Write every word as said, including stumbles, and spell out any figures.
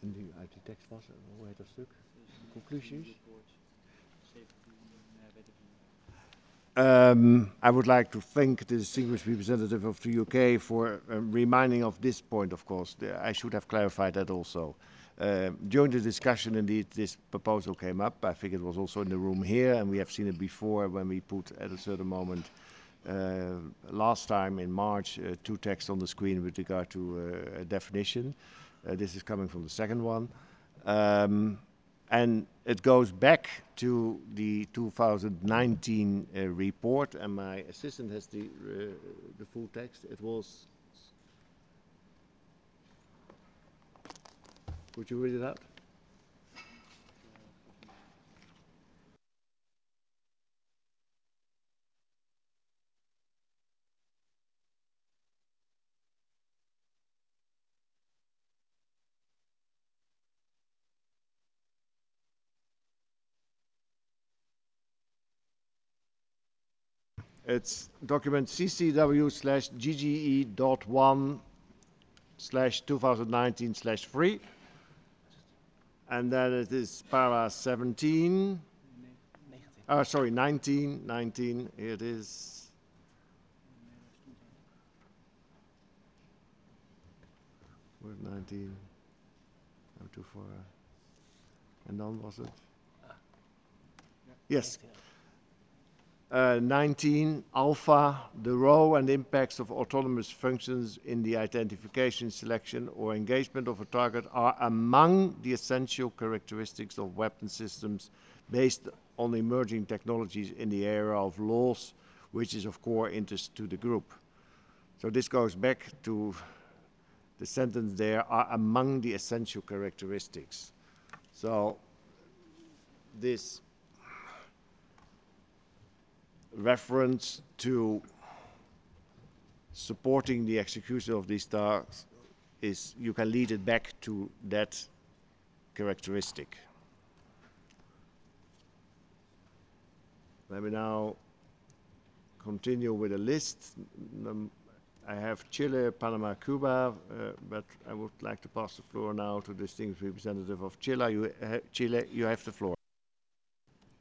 Nu uit die tekst was, hoe heet dat stuk? Conclusies? Um, I would like to thank the distinguished representative of the U K for uh, reminding of this point, of course. The, I should have clarified that also. Uh, during the discussion, indeed, this proposal came up. I think it was also in the room here, and we have seen it before when we put at a certain moment, uh, last time in March, uh, two texts on the screen with regard to uh, a definition. Uh, this is coming from the second one. Um, and it goes back to the two thousand nineteen uh, report, and my assistant has the, uh, the full text. It was, could you read it out? It's document C C W slash G G E dot one slash two thousand nineteen slash three. And then it is para seventeen. Uh, sorry, nineteen, nineteen, here it is. Word nineteen. How to for, and then was it? Yes. Uh, nineteen, alpha, the role and impacts of autonomous functions in the identification, selection, or engagement of a target are among the essential characteristics of weapon systems based on emerging technologies in the area of laws, which is of core interest to the group. So this goes back to the sentence there, are among the essential characteristics. So this reference to supporting the execution of these tasks is, you can lead it back to that characteristic. Let me now continue with a list. Um, I have Chile, Panama, Cuba, uh, but I would like to pass the floor now to the distinguished representative of Chile. You, uh, Chile, you have the floor.